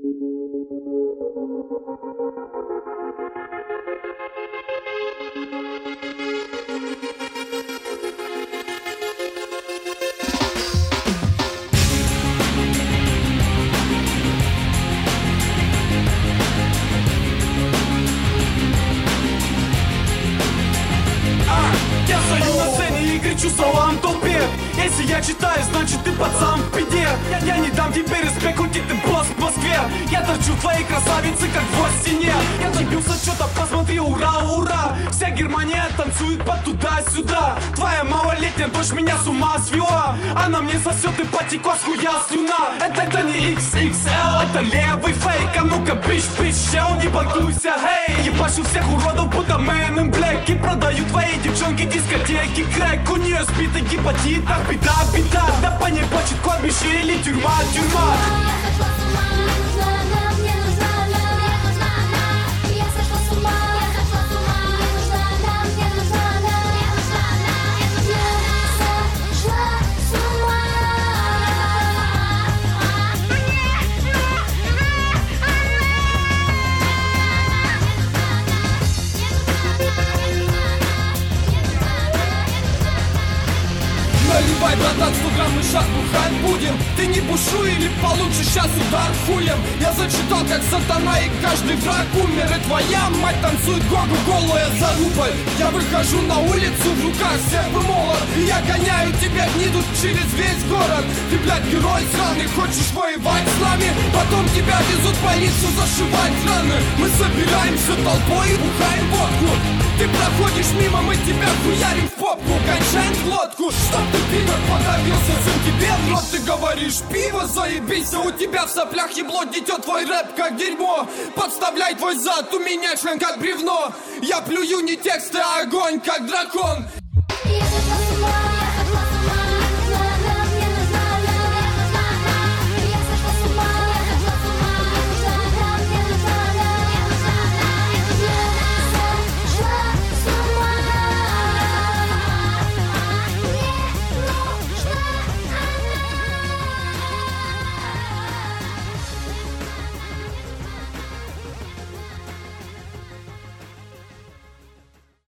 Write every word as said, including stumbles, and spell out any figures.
Я стою на сцене и кричу словам толпе. Если я читаю, значит ты пацан в беде. Я, я не дам тебе респект, хоть и ты босс в Москве. Я торчу в твоей красавице, как в стене. Я добился что-то, посмотри, ура, ура. Вся Германия танцует по туда-сюда. Твоя малолетняя дочь меня с ума свела. Она мне сосет и потекла с хуя слюна. Это, это не икс икс эл, это левый фейк. А ну-ка, бич, бич, чел, не банкуйся, хей. Ебашу всех уродов, будто Man in Black. И продаю твоей девчонке дискотеки крэк. У нее спит и гепатит, ах, беда, беда. Да по ней плачет кладбище или тюрьма, тюрьма. Наливай, братан, сто грамм и шаг, бухать будем. Ты не бушуй или получше сейчас удар хуем. Я зачитал, как сатана, и каждый враг умер. И твоя мать танцует гогу голая за рубль. Я выхожу на улицу, в руках серп молот. И я гоняю тебя, гниду, через весь город. Ты, блядь, герой сраный, хочешь воевать с нами? Потом тебя везут в больницу зашивать раны. Мы собираемся толпой и бухаем водку. Ты проходишь мимо, мы тебя хуярим в попку. Кончаем глотку, чтоб ты, пидор, подавился. Сын тебе в рот, ты говоришь, пиво заебись. А у тебя в соплях ебло, дитё, твой рэп как дерьмо. Подставляй твой зад, у меня член как бревно. Я плюю не тексты, а огонь как дракон.